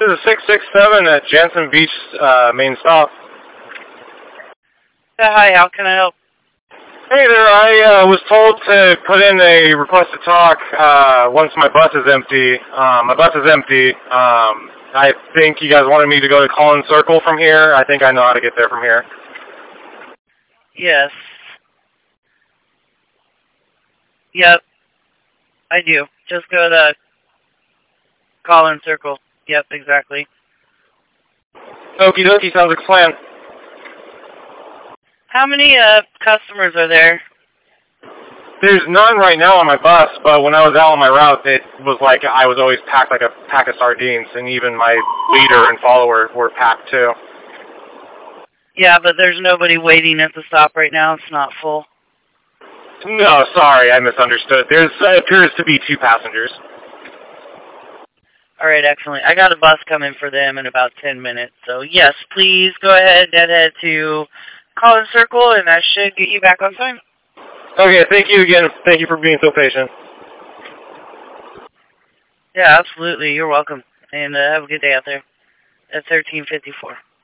This is 667 at Jansen Beach main stop. Hi, how can I help? Hey there, I was told to put in a request to talk once my bus is empty. My bus is empty. I think you guys wanted me to go to Collins Circle from here. I think I know how to get there from here. Yes. Yep. I do. Just go to Collins Circle. Yep, exactly. Okie dokie, sounds like a plan. How many customers are there? There's none right now on my bus, but when I was out on my route, it was like I was always packed like a pack of sardines, and even my leader and follower were packed too. Yeah, but there's nobody waiting at the stop right now. It's not full. No, sorry, I misunderstood. There appears to be 2 passengers. All right, excellent. I got a bus coming for them in about 10 minutes. So, yes, please go ahead and head to Collins Circle, and that should get you back on time. Okay, thank you again. Thank you for being so patient. Yeah, absolutely. You're welcome. And have a good day out there. At 1354.